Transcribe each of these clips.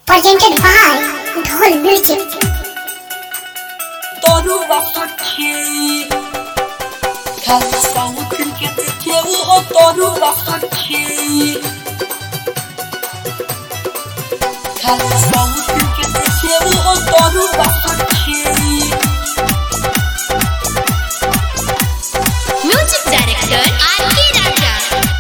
presented by Dhol Music. Toruwa Sakhi Khasta mukhin ke dekhe wo Toruwa Sakhi Khasta mukhin ke dekhe wo Toruwa Sakhi Music director R.K. Raja.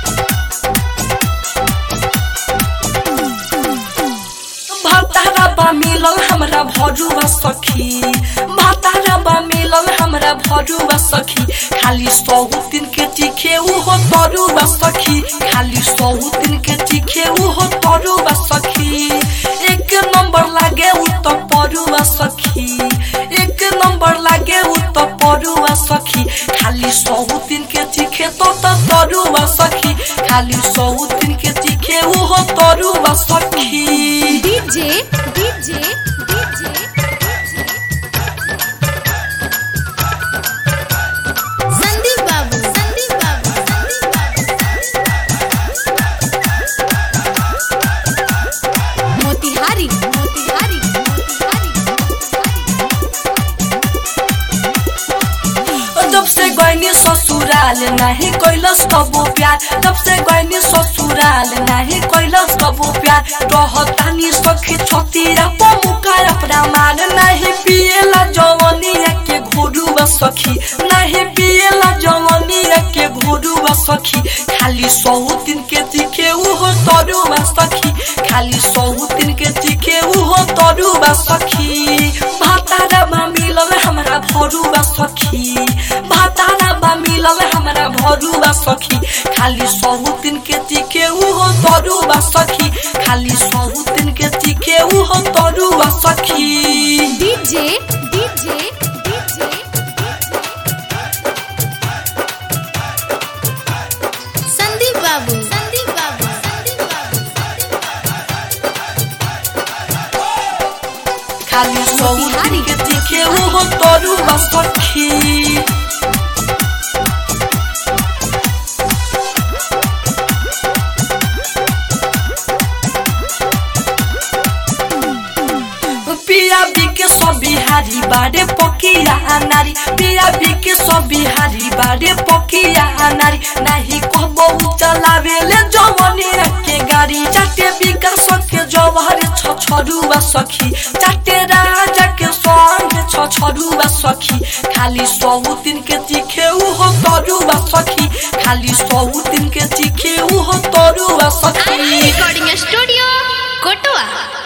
भातारा मिलल हमरा भरुवा सखी भातारा मिलल हमरा भरुवा सखी खाली 100 दिन के तीखे हो तरुवा सखी खाली 100 दिन के तीखे हो तरुवा सखी एक नंबर लागे उ त परुवा सखी एक नंबर लागे उ त परुवा सखी खाली 100 दिन के तीखे तो तरुवा सखी खाली 100 दिन के तीखे हो तरुवा सखी DJ Sandeep Babu Motihari जब से गईनी ससुराल नहीं कैलस कबो प्यार जब से गईनी ससुराल नहीं कैलस कबो प्यार रहतानी सखी छतीरा पमुका अपना मान नहीं पिएला जवानिया के घोरुवा सखी नहीं पिएला जवानिया के घोरुवा सखी खाली 100 दिन के तीखे हो तरुवा सखी खाली 100 दिन के तीखे हो तरुवा सखी भातारा मिलल हमरा भरुवा सखी भातारा मिलल हमरा भरुवा सखी खाली 100 दिन के तीखे हो तरुवा सखी खाली 100 दिन के तीखे हो तरुवा सखी DJ Sandeep Babu खाली 100 दिन के तीखे हो तरुवा सखी पिया बिके सब बिहारी बारे पकिया नारी पिया बिके सब बिहारी बारे पकिया नारी नहीं कहबो चलावेले जवानी के गाड़ी चाटे विकास के जवाहर छछरुवा सखी चाटे राजा के संग छछरुवा सखी खाली 100 दिन के तीखे हो तरुवा सखी खाली 100 दिन के तीखे हो तरुवा सखी recording studio Kotoa